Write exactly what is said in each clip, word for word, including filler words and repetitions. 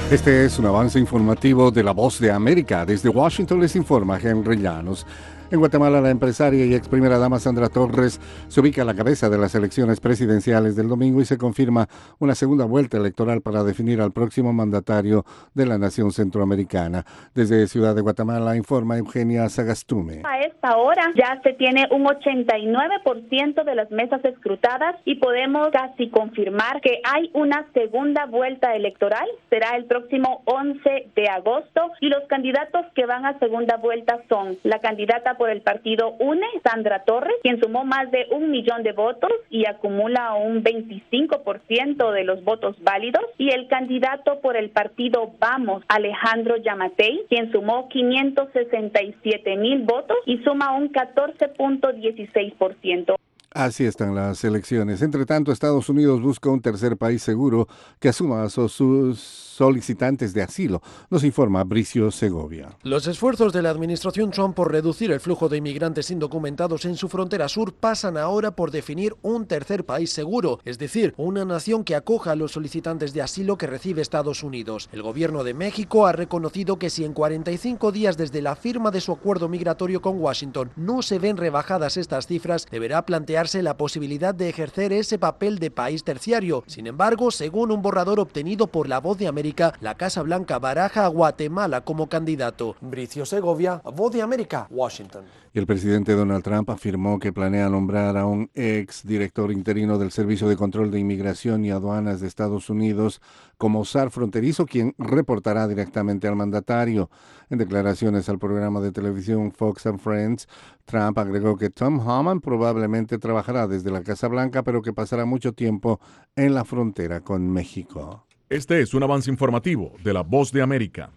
Este es un avance informativo de La Voz de América. Desde Washington les informa Henry Llanos. En Guatemala, la empresaria y ex primera dama Sandra Torres se ubica a la cabeza de las elecciones presidenciales del domingo y se confirma una segunda vuelta electoral para definir al próximo mandatario de la nación centroamericana. Desde Ciudad de Guatemala informa Eugenia Sagastume. A esta hora ya se tiene un ochenta y nueve por ciento de las mesas escrutadas y podemos casi confirmar que hay una segunda vuelta electoral. Será el próximo once de agosto y los candidatos que van a segunda vuelta son la candidata por el partido UNE, Sandra Torres, quien sumó más de un millón de votos y acumula un veinticinco por ciento de los votos válidos, y el candidato por el partido Vamos, Alejandro Yamatei, quien sumó quinientos sesenta y siete mil votos y suma un catorce punto dieciséis por ciento. Así están las elecciones. Entre tanto, Estados Unidos busca un tercer país seguro que asuma a sus solicitantes de asilo. Nos informa Bricio Segovia. Los esfuerzos de la administración Trump por reducir el flujo de inmigrantes indocumentados en su frontera sur pasan ahora por definir un tercer país seguro, es decir, una nación que acoja a los solicitantes de asilo que recibe Estados Unidos. El gobierno de México ha reconocido que si en cuarenta y cinco días desde la firma de su acuerdo migratorio con Washington no se ven rebajadas estas cifras, deberá plantear la posibilidad de ejercer ese papel de país terciario. Sin embargo, según un borrador obtenido por La Voz de América, la Casa Blanca baraja a Guatemala como candidato. Bricio Segovia, Voz de América, Washington. Y el presidente Donald Trump afirmó que planea nombrar a un ex director interino del Servicio de Control de Inmigración y Aduanas de Estados Unidos como zar fronterizo, quien reportará directamente al mandatario. En declaraciones al programa de televisión Fox and Friends, Trump agregó que Tom Homan probablemente trabajará desde la Casa Blanca, pero que pasará mucho tiempo en la frontera con México. Este es un avance informativo de La Voz de América.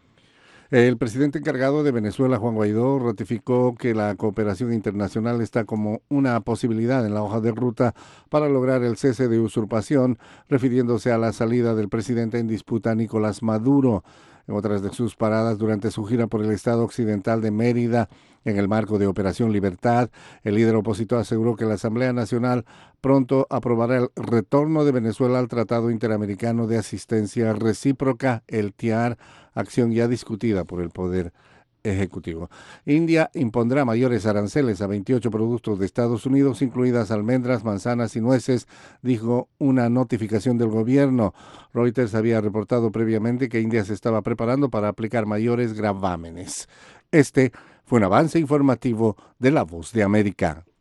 El presidente encargado de Venezuela, Juan Guaidó, ratificó que la cooperación internacional está como una posibilidad en la hoja de ruta para lograr el cese de usurpación, refiriéndose a la salida del presidente en disputa Nicolás Maduro. En otras de sus paradas durante su gira por el estado occidental de Mérida, en el marco de Operación Libertad, el líder opositor aseguró que la Asamblea Nacional pronto aprobará el retorno de Venezuela al Tratado Interamericano de Asistencia Recíproca, el T I A R, acción ya discutida por el Poder Ejecutivo. India impondrá mayores aranceles a veintiocho productos de Estados Unidos, incluidas almendras, manzanas y nueces, dijo una notificación del gobierno. Reuters había reportado previamente que India se estaba preparando para aplicar mayores gravámenes. Este fue un avance informativo de La Voz de América.